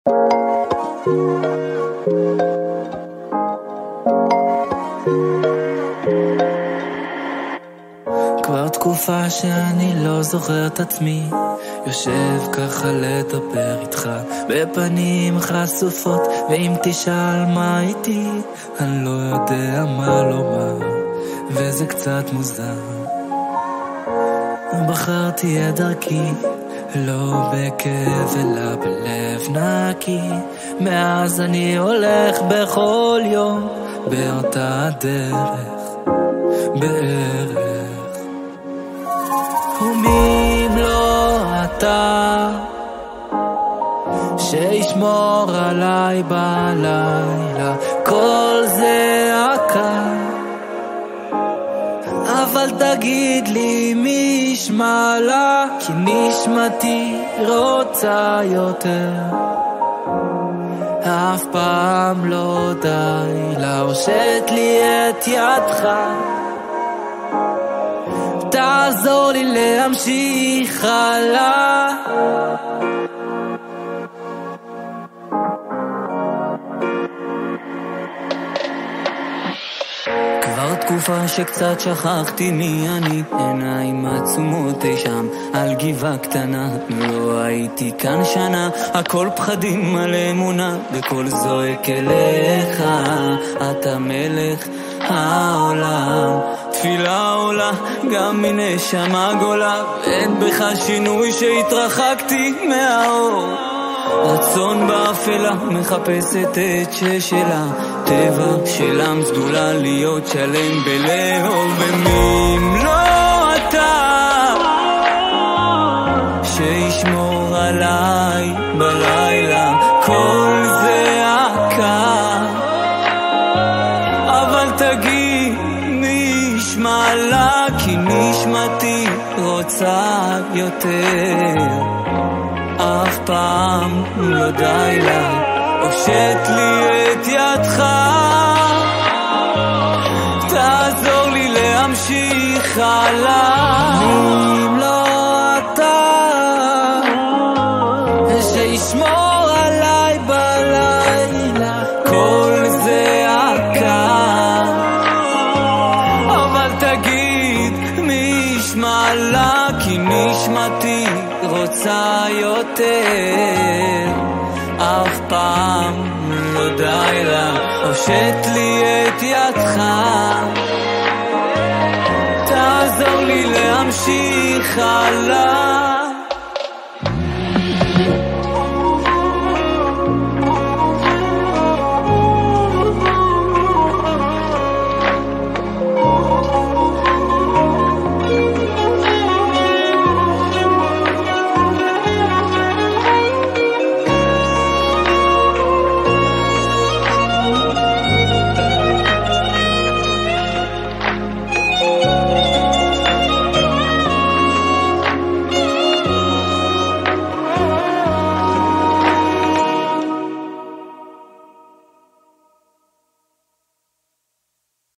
כבר תקופה שאני לא זוכר את עצמי, יושב ככה לדבר איתך בפנים חשופות, ואם תשאל מה איתי אני לא יודע מה לומר, וזה קצת מוזר. בחרתי את דרכי לא בכאב אלא בלב נקי, מאז אני הולך בכל יום באותה דרך בערך. ומי אם לא אתה שישמור עליי בלילה, כל זה עקר, אבל תגיד לי מי ישמע לה, כי נשמתי רוצה יותר. אף פעם לא די לה, הושט לי את ידך, תעזור לי להמשיך הלאה. כבר תקופה שקצת שכחתי מי אני, עיניים עצומות אי שם על גבעה קטנה, לא הייתי כאן שנה, הכל פחדים על אמונה, בכל זועק אליך, אתה מלך העולם. תפילה עולה גם מנשמה גולה, אין בך שינוי שהתרחקתי מהאור, רצון באפלה מחפשת את ששלה, טבע שלה סגולה להיות שלם בלאהוב. ומי אם לא אתה שישמור עליי בלילה, כל זה עקר, אבל תגיד מי ישמע לה, כי נשמתי רוצה יותר. אף פעם לא די לה, הושט לי את ידך, תעזור לי להמשיך הלאה. אם לא אתה שישמור עליי בלילה, כל זה עקר, אבל תגיד מי ישמע לה, כי נשמתי רוצה יותר. אף פעם לא די לה, הושט לי את ידך, תעזור לי להמשיך הלאה.